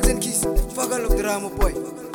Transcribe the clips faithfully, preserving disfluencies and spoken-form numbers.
and Keys, fuck all of drama boy.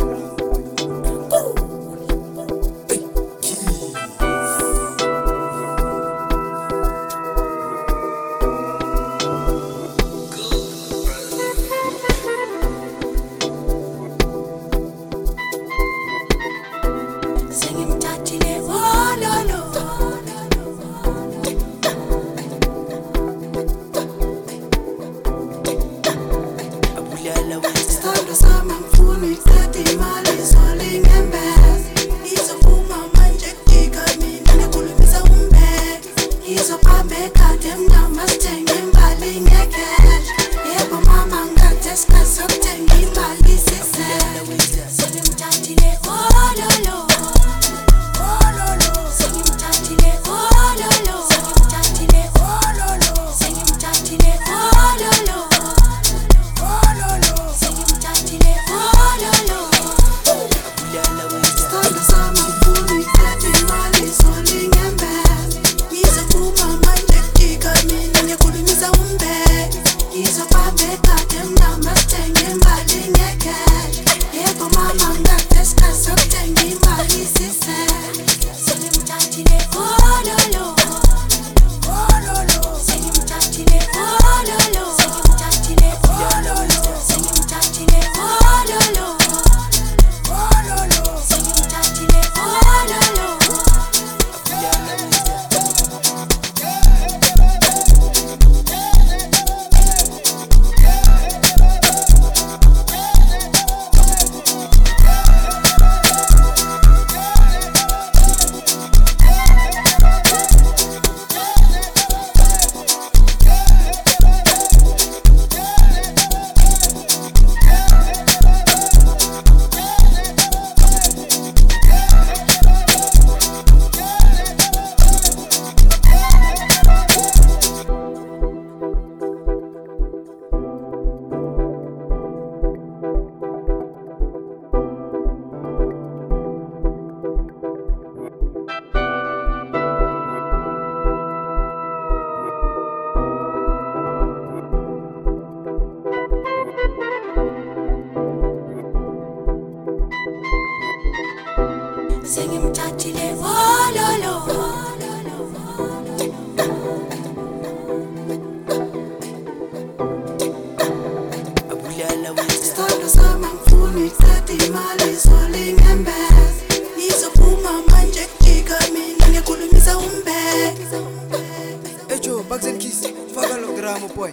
Bugs and Keys, fuck all of drama boy.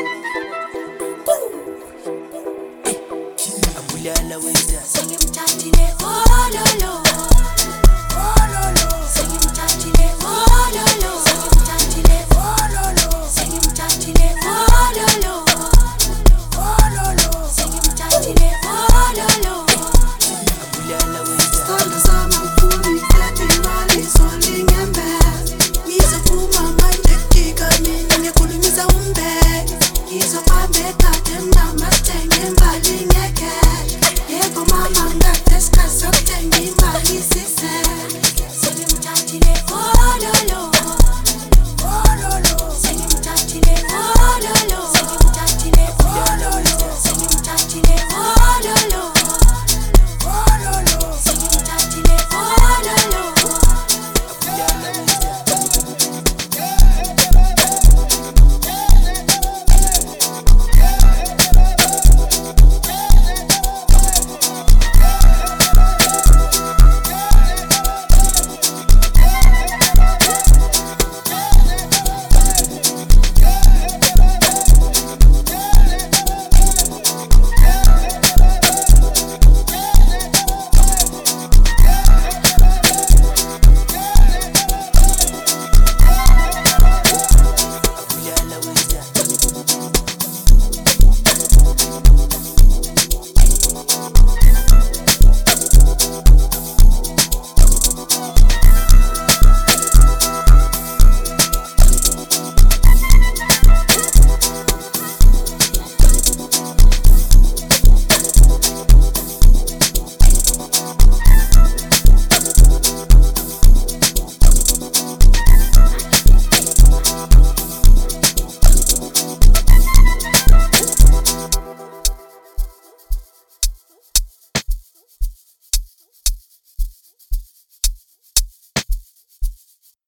Abulala weza Sengi mtatile oh lolo Oh lolo Sengi mtatile oh lolo Sengi mtatile oh lolo Sengi mtatile oh lolo Oh lolo Sengi mtatile oh lolo Abulala weza Standa sama mfuni Kati mali swali ngembe Miza kuma manje kika Mina ngekulimiza umbe Kizo pambe kate mna mastenge mbali ngeke Mama